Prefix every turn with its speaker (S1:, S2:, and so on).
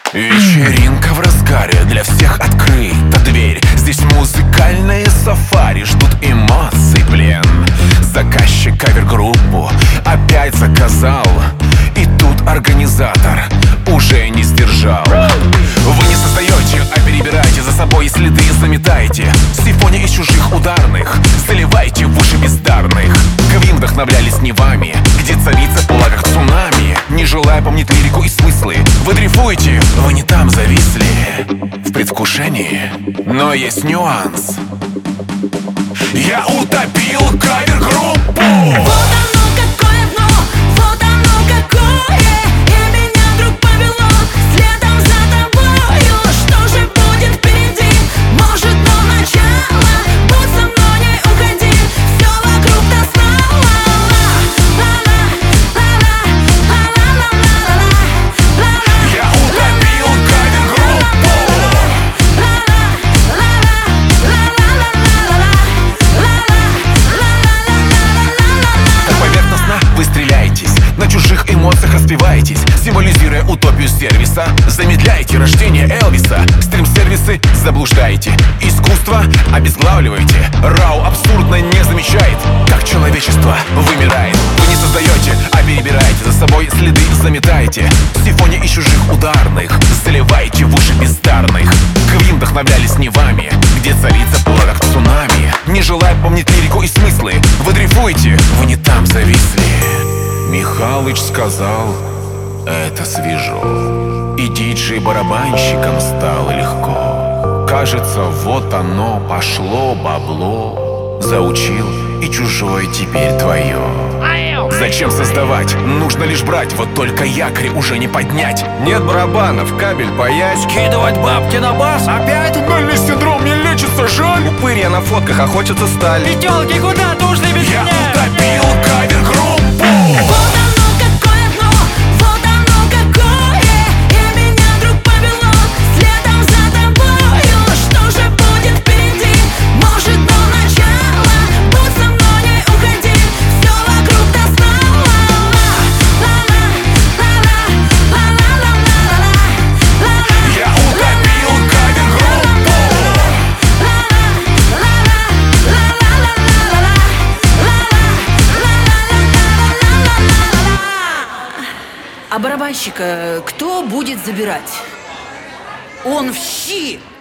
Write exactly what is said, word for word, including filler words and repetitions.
S1: Вечеринка в разгаре, для всех открыта дверь. Здесь музыкальные сафари, ждут эмоций плен. Заказчик кавер-группу опять заказал, и тут организатор уже не сдержал. Вы не создаете, а перебираете, за собой следы заметаете. Симфония из чужих ударных заливайте в уши бездарных. Квин вдохновлялись не вами, где царица в плагах цунами. Не желая помнить лирику и смыслы, вы дрейфуете, вы не там зависли в предвкушении. Но есть нюанс. Я утопил кавер-группу.
S2: Вот оно какое дно, вот оно какое. И меня вдруг повело следом за тобою. Что же будет впереди? Может, но начало. Будь со мной, не уходи. Все вокруг до снова.
S1: Я утопил кавер-группу. Так поверхностно вы стреляетесь, на чужих эмоциях распеваетесь, символизируя утопию сервиса. Замедляете рождение Элвиса. Стрим-сервисы заблуждаете, искусство обезглавливаете. Рау абсурдно не замечает, как человечество вымирает. Вы не создаете, а перебираете, за собой следы заметаете. Симфония из чужих ударных заливаете в уши бездарных. Квин вдохновлялись не вами, где царица в плагах цунами. Не желая помнить лирику и смыслы, вы дрейфуете, вы не там зависли. Михалыч сказал, это свежо, и диджей-барабанщикам стало легко. Кажется, вот оно пошло бабло. Заучил, и чужое теперь твое. Зачем создавать? Нужно лишь брать, вот только якорь уже не поднять.
S3: Нет барабанов, кабель паять.
S4: Скидывать бабки на бас опять?
S1: Больный синдром не лечится, жаль.
S3: Упырья на фотках охотятся стали.
S4: И тёлки куда нужны без
S1: Я
S4: меня?
S1: утопил кавер-группу.
S2: Вот оно какое дно, вот оно какое. И меня вдруг повело следом за тобою. Что же будет впереди? Может, но начало. Будь со мной, не уходи. Все вокруг до снова.
S1: Я утопил кавер-группу.
S5: А барабанщика кто будет забирать? Он в щи